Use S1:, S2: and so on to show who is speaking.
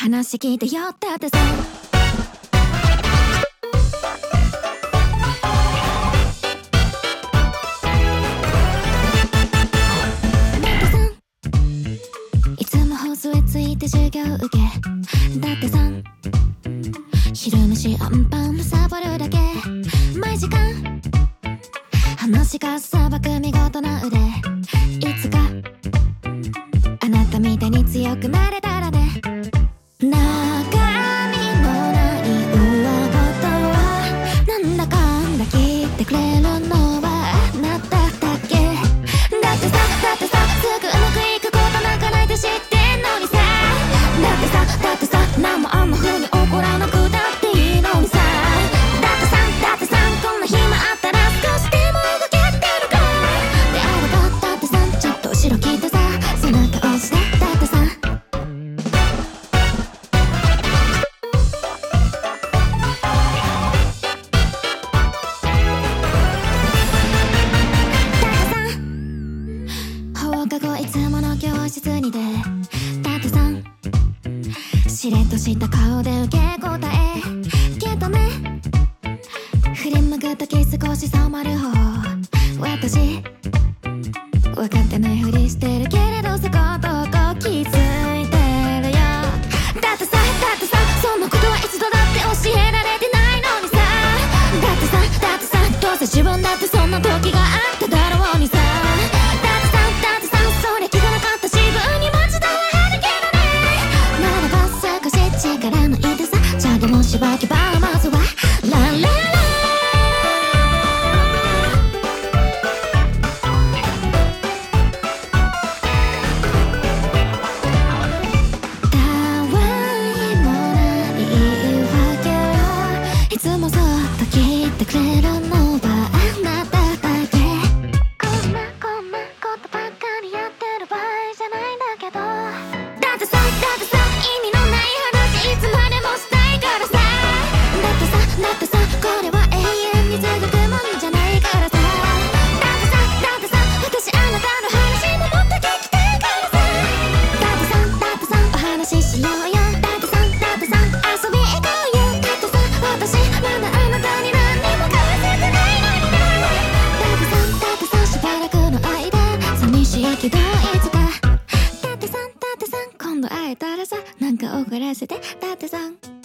S1: 話聞いてよだってさいつも放送へついて授業受けだってさ昼飯アンパンサボるだけ毎時間話がさばく見事な腕いつかあなたみたいに強くなれたらね中身のない上言はなんだかんだ聞いてくれるのはあなただけだってさすぐうまくいくことなんかないって知ってんのにさだってさ何もあんな風に怒らなくたっていいのにさだってさこんな暇あったら少しでも動けてるかであればだってさちょっと後ろ聞いてさ背中押してだってさ放課後いつもの教室にでだってさしれっとした顔で受け答えけどね振り向くとき少し染まる方私分かってないふりしてるけれどそことこ気づいてるよだってさそんなことはいつだって教えられてないのにさだってさどうせ自分だってそんな時があっただろうにさだってさそれ聞かなかった自分にも伝わるけどねならば少し力抜いてさじゃあでもしばけばまずはランランいつもそっと聞いてくれるのはあなただけこんなことばっかりやってる場合じゃないんだけどだってさ意味のない話いつまでもしたいからさだってさこれは永遠に続くもんじゃないからさだってさ私あなたの話ももっと聞きたいからさだってさお話ししようよだってさ遊び行こうよだってさ私まだあなたに何にも買わせてないのになだってさしばらくの間寂しいけどいつかだってさ今度会えたらさなんか怒らせてだってさ